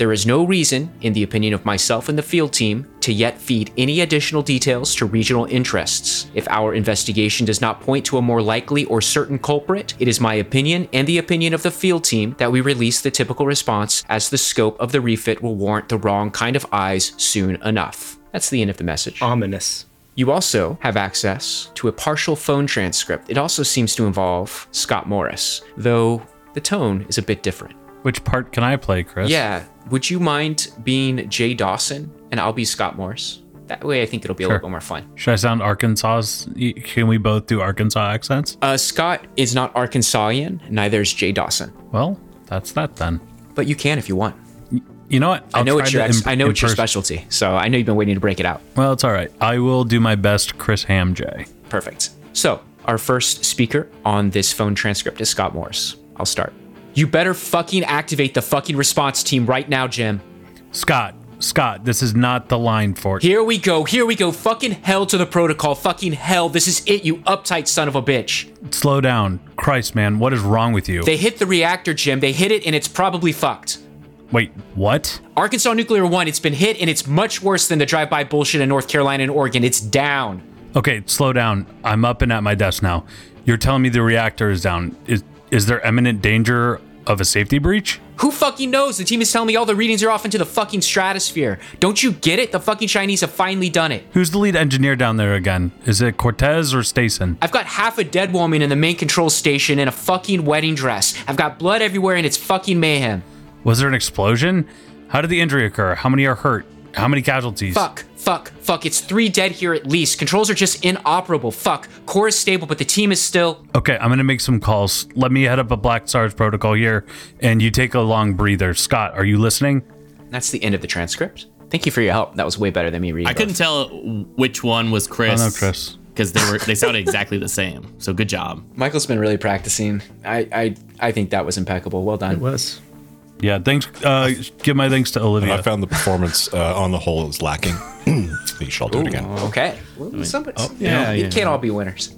there is no reason, in the opinion of myself and the field team, to yet feed any additional details to regional interests. If our investigation does not point to a more likely or certain culprit, it is my opinion and the opinion of the field team that we release the typical response, as the scope of the refit will warrant the wrong kind of eyes soon enough. That's the end of the message. Ominous. You also have access to a partial phone transcript. It also seems to involve Scott Morris, though the tone is a bit different. Which part can I play, Chris? Yeah, would you mind being Jay Dawson and I'll be Scott Morris? That way I think it'll be a Sure. little bit more fun. Should I sound Arkansas? Can we both do Arkansas accents? Uh, Scott is not Arkansasian, neither is Jay Dawson. Well, that's that then. But you can if you want. You know what? I'll I know try it's your to ex- imp- I know it's your impers- specialty, so I know you've been waiting to break it out. Well, it's all right. I will do my best, Chris Hamjay. Perfect. So, our first speaker on this phone transcript is Scott Morris. I'll start. You better fucking activate the fucking response team right now, Jim. Scott, Scott, this is not the line for it. Here we go, here we go. Fucking hell to the protocol. Fucking hell. This is it, you uptight son of a bitch. Slow down. Christ, man, what is wrong with you? They hit the reactor, Jim. They hit it and it's probably fucked. Wait, what? Arkansas Nuclear One, it's been hit and it's much worse than the drive-by bullshit in North Carolina and Oregon. It's down. Okay, slow down. I'm up and at my desk now. You're telling me the reactor is down. Is is there imminent danger of a safety breach? Who fucking knows? The team is telling me all the readings are off into the fucking stratosphere. Don't you get it? The fucking Chinese have finally done it. Who's the lead engineer down there again? Is it Cortez or Stason? I've got half a dead woman in the main control station in a fucking wedding dress. I've got blood everywhere and it's fucking mayhem. Was there an explosion? How did the injury occur? How many are hurt? How many casualties? Fuck, fuck, fuck. It's three dead here at least. Controls are just inoperable. Fuck. Core is stable, but the team is still... Okay, I'm gonna make some calls. Let me head up a Black SARS protocol here, and you take a long breather. Scott, are you listening? That's the end of the transcript. Thank you for your help. That was way better than me reading. I couldn't both. tell which one was Chris. Oh, no, Chris. Because they were they sounded exactly the same. So good job. Michael's been really practicing. I, I, I think that was impeccable. Well done. It was. Yeah, thanks. Uh, give my thanks to Olivia. I found the performance uh, on the whole is lacking. You shall do it again. Okay. Well, somebody, oh, you yeah, know, yeah. you can't all be winners.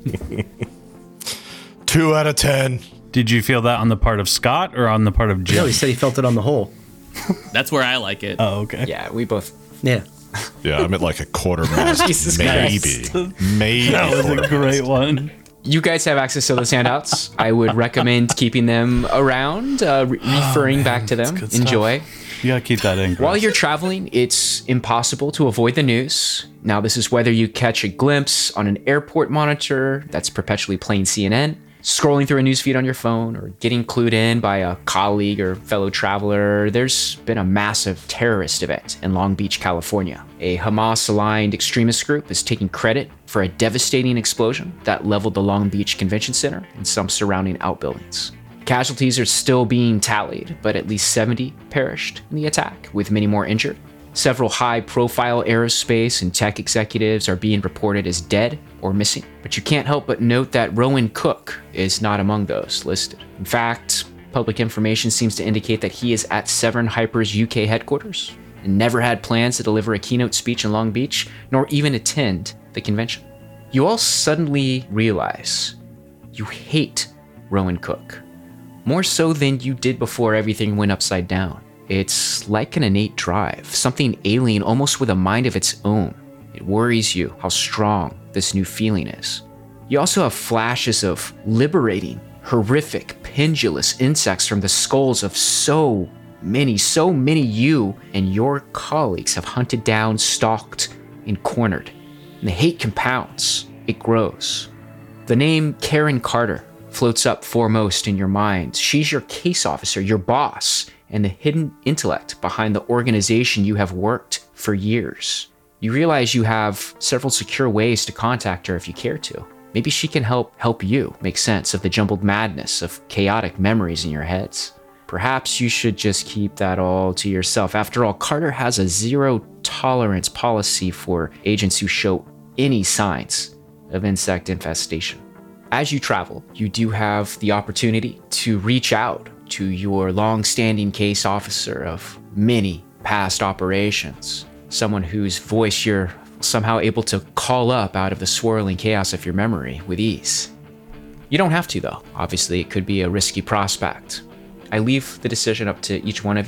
Two out of ten. Did you feel that on the part of Scott or on the part of Jim? No, he said he felt it on the whole. That's where I like it. Oh, okay. Yeah, we both... Yeah. Yeah, I'm at like a quarter mast. Jesus Maybe. Maybe. That was a great one. You guys have access to those handouts. I would recommend keeping them around, uh, re- referring back to them. good stuff. Enjoy. You gotta keep that in. Chris. While you're traveling, it's impossible to avoid the news. Now, this is whether you catch a glimpse on an airport monitor that's perpetually playing C N N, scrolling through a newsfeed on your phone, or getting clued in by a colleague or fellow traveler. There's been a massive terrorist event in Long Beach, California. A Hamas-aligned extremist group is taking credit for a devastating explosion that leveled the Long Beach Convention Center and some surrounding outbuildings. Casualties are still being tallied, but at least seventy perished in the attack, with many more injured. Several high-profile aerospace and tech executives are being reported as dead or missing, but you can't help but note that Rowan Cook is not among those listed. In fact, public information seems to indicate that he is at Severn Hyper's U K headquarters and never had plans to deliver a keynote speech in Long Beach, nor even attend the convention. You all suddenly realize you hate Rowan Cook, more so than you did before everything went upside down. It's like an innate drive, something alien almost with a mind of its own. It worries you how strong this new feeling is. You also have flashes of liberating, horrific, pendulous insects from the skulls of so many, so many you and your colleagues have hunted down, stalked, and cornered. And the hate compounds. It grows. The name Karen Carter floats up foremost in your mind. She's your case officer, your boss, and the hidden intellect behind the organization you have worked for years. You realize you have several secure ways to contact her if you care to. Maybe she can help help you make sense of the jumbled madness of chaotic memories in your heads. Perhaps you should just keep that all to yourself. After all, Carter has a zero tolerance policy for agents who show any signs of insect infestation. As you travel, you do have the opportunity to reach out to your long-standing case officer of many past operations, someone whose voice you're somehow able to call up out of the swirling chaos of your memory with ease. You don't have to, though. Obviously, it could be a risky prospect. I leave the decision up to each one of you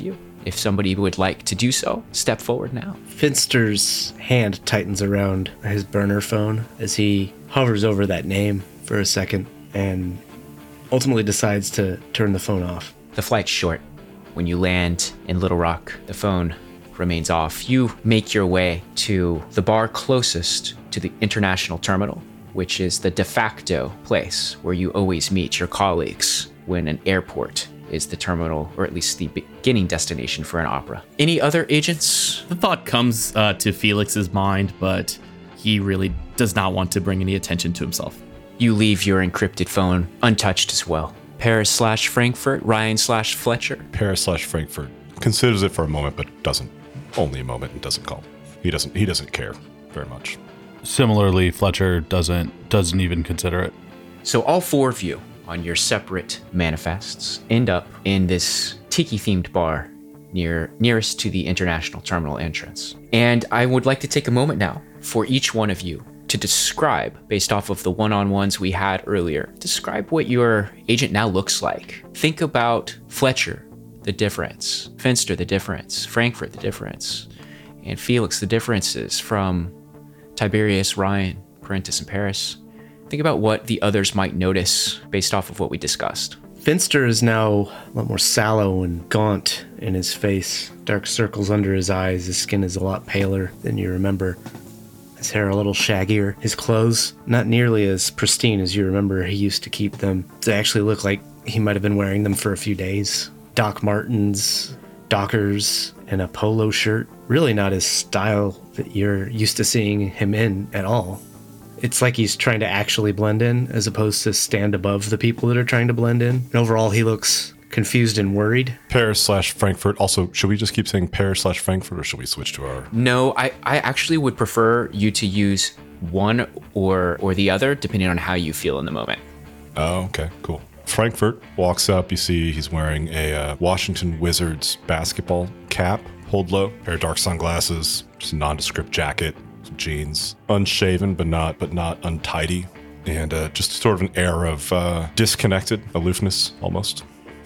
If somebody would like to do so, step forward now. Finster's hand tightens around his burner phone as he hovers over that name for a second and ultimately decides to turn the phone off. The flight's short. When you land in Little Rock, the phone remains off. You make your way to the bar closest to the international terminal, which is the de facto place where you always meet your colleagues when an airport is the terminal, or at least the beginning destination for an opera. Any other agents? The thought comes uh, to Felix's mind, but he really does not want to bring any attention to himself. You leave your encrypted phone untouched as well. Paris slash Frankfurt, Ryan slash Fletcher. Paris slash Frankfurt considers it for a moment, but doesn't. Only a moment and doesn't call. He doesn't. He doesn't care very much. Similarly, Fletcher doesn't doesn't even consider it. So all four of you on your separate manifests end up in this tiki-themed bar near nearest to the international terminal entrance. And I would like to take a moment now for each one of you to describe, based off of the one-on-ones we had earlier, describe what your agent now looks like. Think about Fletcher, the difference, Finster, the difference, Frankfurt, the difference, and Felix, the differences from Tiberius, Ryan, Parentis, and Paris. Think about what the others might notice based off of what we discussed. Finster is now a lot more sallow and gaunt in his face. Dark circles under his eyes. His skin is a lot paler than you remember. His hair a little shaggier. His clothes, not nearly as pristine as you remember he used to keep them. They actually look like he might have been wearing them for a few days. Doc Martens, Dockers, and a polo shirt. Really not his style that you're used to seeing him in at all. It's like he's trying to actually blend in as opposed to stand above the people that are trying to blend in. And overall, he looks confused and worried. Paris slash Frankfurt. Also, should we just keep saying Paris slash Frankfurt, or should we switch to our... No, I, I actually would prefer you to use one or or the other, depending on how you feel in the moment. Oh, okay, cool. Frankfurt walks up. You see he's wearing a uh, Washington Wizards basketball cap, pulled low, pair of dark sunglasses, just a nondescript jacket, some jeans, unshaven but not but not untidy, and uh, just sort of an air of uh, disconnected aloofness almost.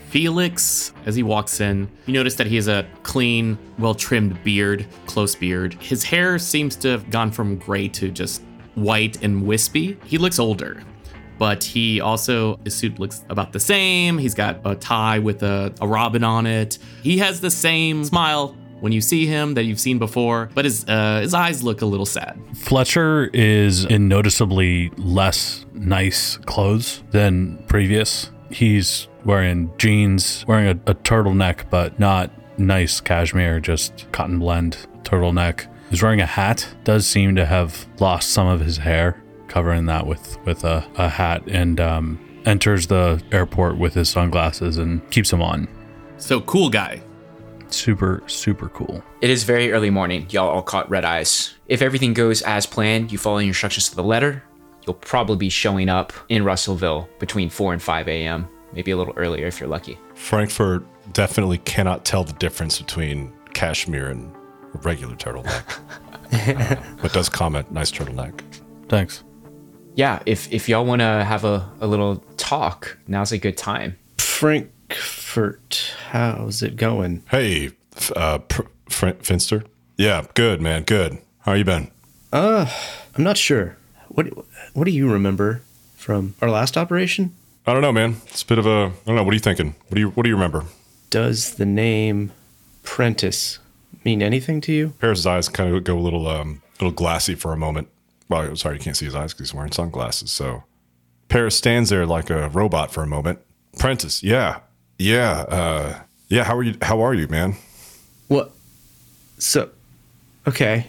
Felix, as he walks in, you notice that he has a clean, well-trimmed beard, close beard. His hair seems to have gone from gray to just white and wispy. He looks older, but he also, his suit looks about the same. He's got a tie with a, a robin on it. He has the same smile when you see him that you've seen before, but his uh, his eyes look a little sad. Fletcher is in noticeably less nice clothes than previous. He's wearing jeans, wearing a, a turtleneck, but not nice cashmere, just cotton blend turtleneck. He's wearing a hat, does seem to have lost some of his hair, covering that with, with a, a hat, and um, enters the airport with his sunglasses and keeps them on. So cool guy. Super, super cool. It is very early morning. Y'all all caught red eyes. If everything goes as planned, you follow your instructions to the letter, you'll probably be showing up in Russellville between four and five a.m., maybe a little earlier if you're lucky. Frankfurt definitely cannot tell the difference between cashmere and a regular turtleneck. uh, but does comment, nice turtleneck. Thanks. Yeah, if, if y'all want to have a, a little talk, now's a good time. Frankfurt, how's it going? Hey, f- uh, pr- Fr- Finster? Yeah, good, man, good. How you been? Uh, I'm not sure. What What do you remember from our last operation? I don't know, man. It's a bit of a, I don't know, what are you thinking? What do you, what do you remember? Does the name Prentice mean anything to you? Paris' eyes kind of go a little, um, little glassy for a moment. Well, I'm sorry, you can't see his eyes because he's wearing sunglasses. So Paris stands there like a robot for a moment. Prentice, yeah, yeah, uh, yeah. How are you? How are you, man? What? So, okay,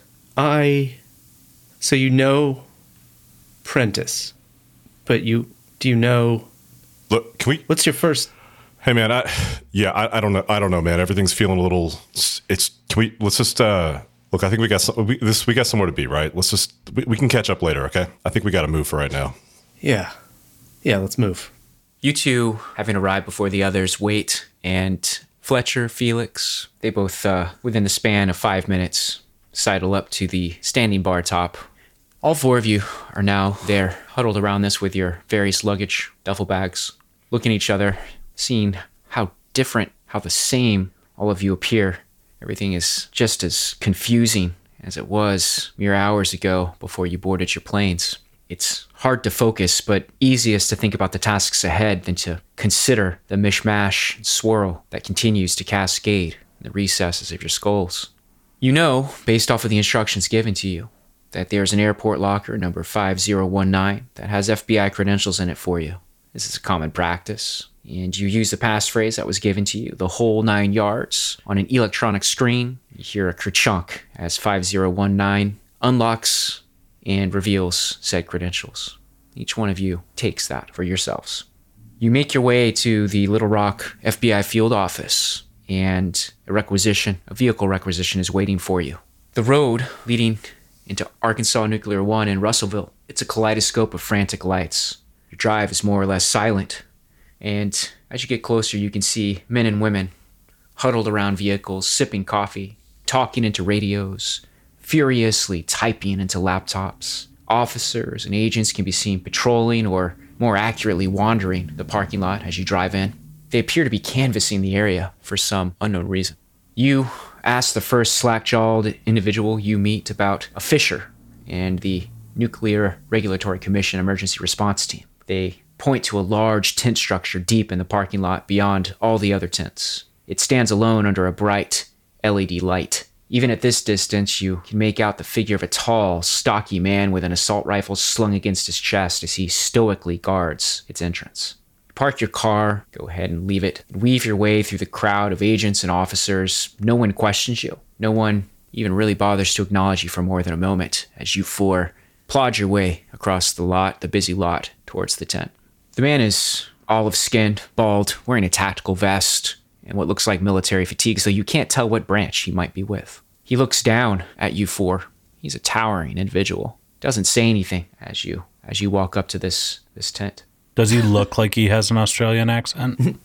I. So you know Prentice, but you do you know? Look, can we? What's your first? Hey, man. I, yeah, I, I don't know. I don't know, man. Everything's feeling a little. It's. Can we? Let's just. uh Look, I think we got some, we, this. We got somewhere to be, right? Let's just. We, we can catch up later, okay? I think we got to move for right now. Yeah, yeah. Let's move. You two, having arrived before the others, wait, and Fletcher, Felix, they both, uh, within the span of five minutes, sidle up to the standing bar top. All four of you are now there, huddled around this with your various luggage, duffel bags, looking at each other, seeing how different, how the same all of you appear. Everything is just as confusing as it was mere hours ago before you boarded your planes. It's hard to focus, but easiest to think about the tasks ahead than to consider the mishmash and swirl that continues to cascade in the recesses of your skulls. You know, based off of the instructions given to you, that there's an airport locker number five zero one nine that has F B I credentials in it for you. This is a common practice, and you use the passphrase that was given to you, the whole nine yards, on an electronic screen. You hear a kerchunk as five zero one nine unlocks and reveals said credentials. Each one of you takes that for yourselves. You make your way to the Little Rock F B I field office, and a requisition, a vehicle requisition is waiting for you. The road leading into Arkansas Nuclear One in Russellville, it's a kaleidoscope of frantic lights. Your drive is more or less silent, and as you get closer, you can see men and women huddled around vehicles, sipping coffee, talking into radios, furiously typing into laptops. Officers and agents can be seen patrolling, or more accurately, wandering the parking lot as you drive in. They appear to be canvassing the area for some unknown reason. You ask the first slack-jawed individual you meet about a Fisher and the Nuclear Regulatory Commission Emergency Response Team. They point to a large tent structure deep in the parking lot beyond all the other tents. It stands alone under a bright L E D light. Even at this distance, you can make out the figure of a tall, stocky man with an assault rifle slung against his chest as he stoically guards its entrance. Park your car, go ahead and leave it, and weave your way through the crowd of agents and officers. No one questions you. No one even really bothers to acknowledge you for more than a moment as you four plod your way across the lot, the busy lot, towards the tent. The man is olive-skinned, bald, wearing a tactical vest and what looks like military fatigues, though you can't tell what branch he might be with. He looks down at you four. He's a towering individual. Doesn't say anything as you as you walk up to this this tent. Does he look like he has an Australian accent?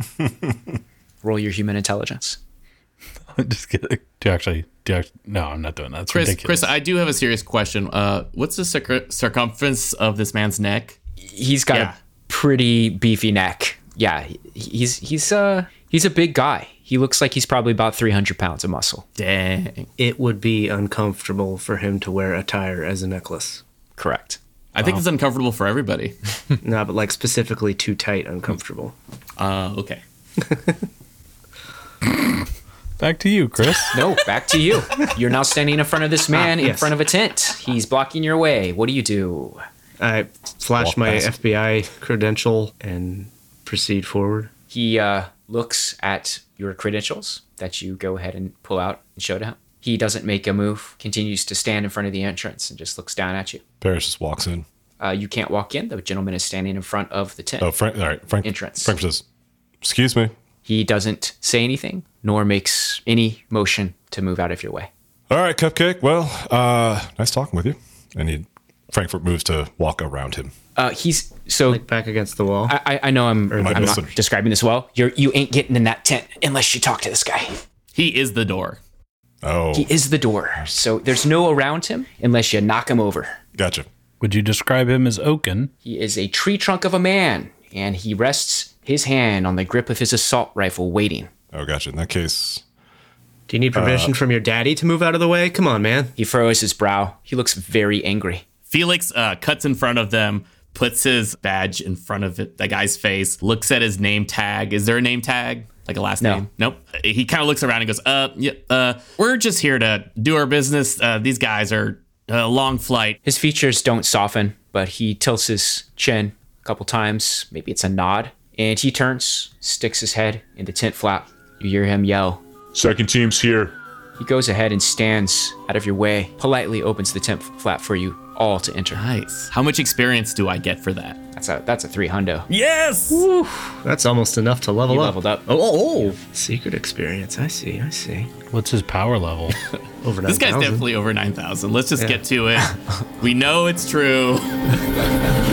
Roll your human intelligence. I'm just kidding. Do you actually, do you actually, no, I'm not doing that. It's Chris, ridiculous. Chris, I do have a serious question. Uh, what's the circ- circumference of this man's neck? He's got Yeah. a pretty beefy neck. Yeah, he- he's he's uh he's a big guy. He looks like he's probably about three hundred pounds of muscle. Dang. It would be uncomfortable for him to wear attire as a necklace. Correct. I think it's uncomfortable for everybody. No, but like specifically too tight, uncomfortable. Uh, okay. Back to you, Chris. No, back to you. You're now standing in front of this man Ah, in yes. front of a tent. He's blocking your way. What do you do? I flash Walk my past. F B I credential and proceed forward. He uh, looks at your credentials that you go ahead and pull out and show to him. He doesn't make a move, continues to stand in front of the entrance and just looks down at you. Paris just walks in. Uh, you can't walk in. The gentleman is standing in front of the tent. Oh, Frank. All right, Frank. Entrance. Frank says, "Excuse me." He doesn't say anything, nor makes any motion to move out of your way. All right, Cupcake. Well, uh, nice talking with you. And he, Frankfurt moves to walk around him. Uh, he's so. Like back against the wall. I, I- I know I'm, am I I'm not missing? describing this well. You're you ain't getting in that tent unless you talk to this guy. He is the door. Oh, He is the door, so there's no around him unless you knock him over. gotcha. Would you describe him as oaken? He is a tree trunk of a man, and he rests his hand on the grip of his assault rifle, waiting. Oh, gotcha. In that case, Do you need permission from your daddy to move out of the way? Come on, man. He furrows his brow. He looks very angry. Felix uh, cuts in front of them, puts his badge in front of it, the guy's face, looks at his name tag. Is there a name tag? Like a last No. name? Nope. He kind of looks around and goes, uh, yeah, uh, we're just here to do our business. Uh, these guys are a long flight. His features don't soften, but he tilts his chin a couple times. Maybe it's a nod. And he turns, sticks his head in the tent flap. You hear him yell. Second team's here. He goes ahead and stands out of your way, politely opens the tent flap for you all to enter. Nice. How much experience do I get for that? That's a that's a three hundo. Yes! That's almost enough to level He up. leveled up. Oh, oh, oh. Secret experience. I see. I see. What's his power level? Over This guy's nine thousand. definitely over nine thousand. Let's just Yeah. get to it. We know it's true.